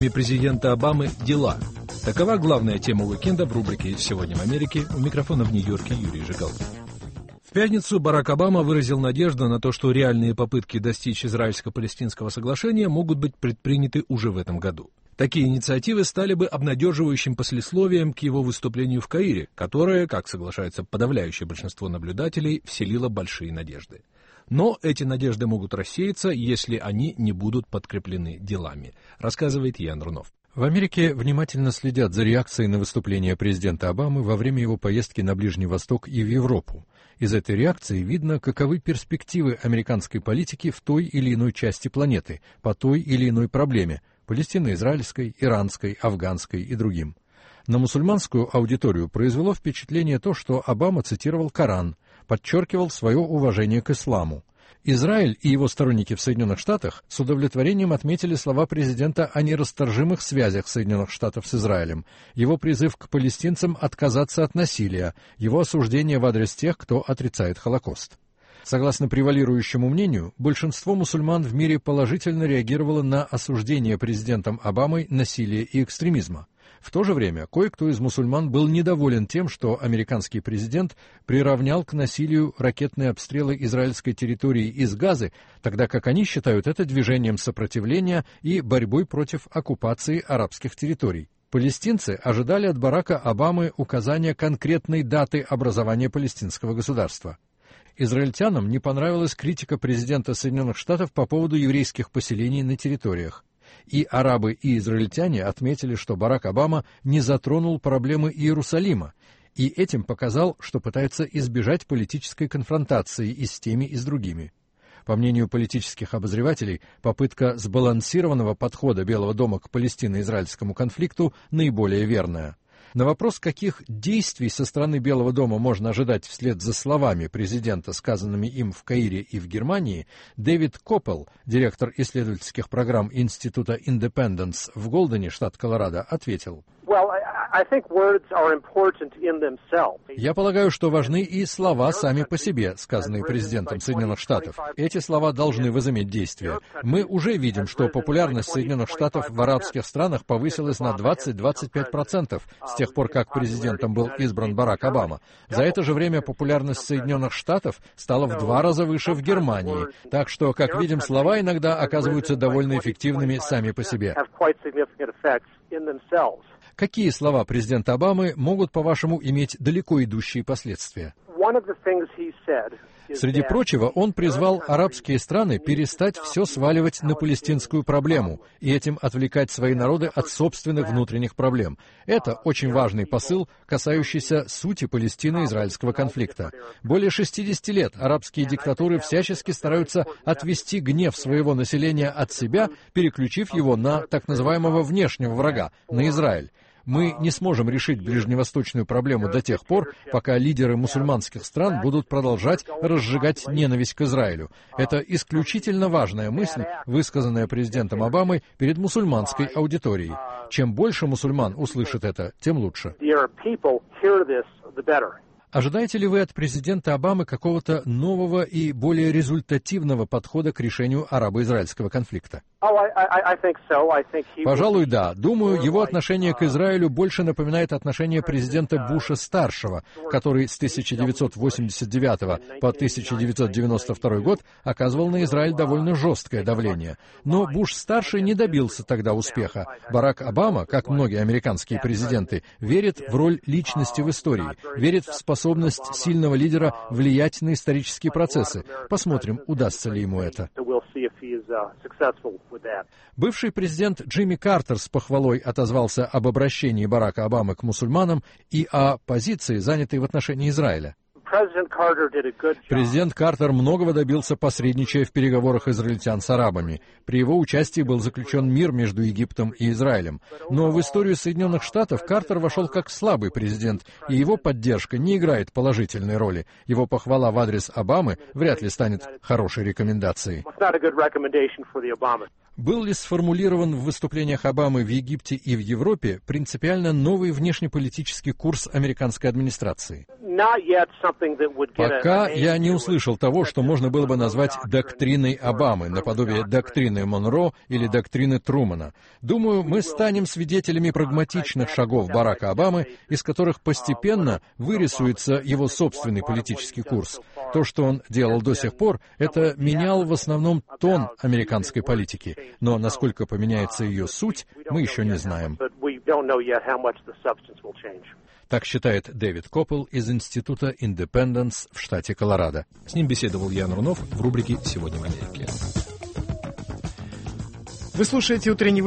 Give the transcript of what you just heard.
И президента Обамы дела. Такова главная тема уикенда в рубрике «Сегодня в Америке». У микрофона в Нью-Йорке Юрий Жигалов. В пятницу Барак Обама выразил надежду на то, что реальные попытки достичь израильско-палестинского соглашения могут быть предприняты уже в этом году. Такие инициативы стали бы обнадеживающим послесловием к его выступлению в Каире, которое, как соглашается подавляющее большинство наблюдателей, вселило большие надежды. Но эти надежды могут рассеяться, если они не будут подкреплены делами, рассказывает Ян Рунов. В Америке внимательно следят за реакцией на выступление президента Обамы во время его поездки на Ближний Восток и в Европу. Из этой реакции видно, каковы перспективы американской политики в той или иной части планеты, по той или иной проблеме – палестино-израильской, иранской, афганской и другим. На мусульманскую аудиторию произвело впечатление то, что Обама цитировал Коран, подчеркивал свое уважение к исламу. Израиль и его сторонники в Соединенных Штатах с удовлетворением отметили слова президента о нерасторжимых связях Соединенных Штатов с Израилем, его призыв к палестинцам отказаться от насилия, его осуждение в адрес тех, кто отрицает Холокост. Согласно превалирующему мнению, большинство мусульман в мире положительно реагировало на осуждение президентом Обамой насилия и экстремизма. В то же время кое-кто из мусульман был недоволен тем, что американский президент приравнял к насилию ракетные обстрелы израильской территории из Газы, тогда как они считают это движением сопротивления и борьбой против оккупации арабских территорий. Палестинцы ожидали от Барака Обамы указания конкретной даты образования палестинского государства. Израильтянам не понравилась критика президента Соединенных Штатов по поводу еврейских поселений на территориях. И арабы, и израильтяне отметили, что Барак Обама не затронул проблемы Иерусалима, и этим показал, что пытается избежать политической конфронтации и с теми, и с другими. По мнению политических обозревателей, попытка сбалансированного подхода Белого дома к палестино-израильскому конфликту наиболее верная. На вопрос, каких действий со стороны Белого дома можно ожидать вслед за словами президента, сказанными им в Каире и в Германии, Дэвид Коппел, директор исследовательских программ Института Индепенденс в Голдене, штат Колорадо, ответил: «Я полагаю, что важны и слова сами по себе, сказанные президентом Соединенных Штатов. Эти слова должны возыметь действие. Мы уже видим, что популярность Соединенных Штатов в арабских странах повысилась на 20-25% с тех пор, как президентом был избран Барак Обама. За это же время популярность Соединенных Штатов стала в 2 раза выше в Германии. Так что, как видим, слова иногда оказываются довольно эффективными сами по себе». Какие слова президента Обамы могут, по-вашему, иметь далеко идущие последствия? Среди прочего, он призвал арабские страны перестать все сваливать на палестинскую проблему и этим отвлекать свои народы от собственных внутренних проблем. Это очень важный посыл, касающийся сути палестино-израильского конфликта. Более 60 лет арабские диктатуры всячески стараются отвести гнев своего населения от себя, переключив его на так называемого внешнего врага, на Израиль. Мы не сможем решить ближневосточную проблему до тех пор, пока лидеры мусульманских стран будут продолжать разжигать ненависть к Израилю. Это исключительно важная мысль, высказанная президентом Обамой перед мусульманской аудиторией. Чем больше мусульман услышит это, тем лучше. Ожидаете ли вы от президента Обамы какого-то нового и более результативного подхода к решению арабо-израильского конфликта? Пожалуй, да. Думаю, его отношение к Израилю больше напоминает отношение президента Буша-старшего, который с 1989 по 1992 год оказывал на Израиль довольно жесткое давление. Но Буш-старший не добился тогда успеха. Барак Обама, как многие американские президенты, верит в роль личности в истории, верит в способность сильного лидера влиять на исторические процессы. Посмотрим, удастся ли ему это. Бывший президент Джимми Картер с похвалой отозвался об обращении Барака Обамы к мусульманам и о позиции, занятой в отношении Израиля. Президент Картер многого добился, посредничая в переговорах израильтян с арабами. При его участии был заключен мир между Египтом и Израилем. Но в историю Соединенных Штатов Картер вошел как слабый президент, и его поддержка не играет положительной роли. Его похвала в адрес Обамы вряд ли станет хорошей рекомендацией. Был ли сформулирован в выступлениях Обамы в Египте и в Европе принципиально новый внешнеполитический курс американской администрации? Пока я не услышал того, что можно было бы назвать доктриной Обамы, наподобие доктрины Монро или доктрины Трумана. Думаю, мы станем свидетелями прагматичных шагов Барака Обамы, из которых постепенно вырисуется его собственный политический курс. То, что он делал до сих пор, это менял в основном тон американской политики. Но насколько поменяется ее суть, мы еще не знаем. Так считает Дэвид Коппел из Института Индепенденс в штате Колорадо. С ним беседовал Ян Рунов в рубрике «Сегодня в Америке». Вы слушаете «Утренний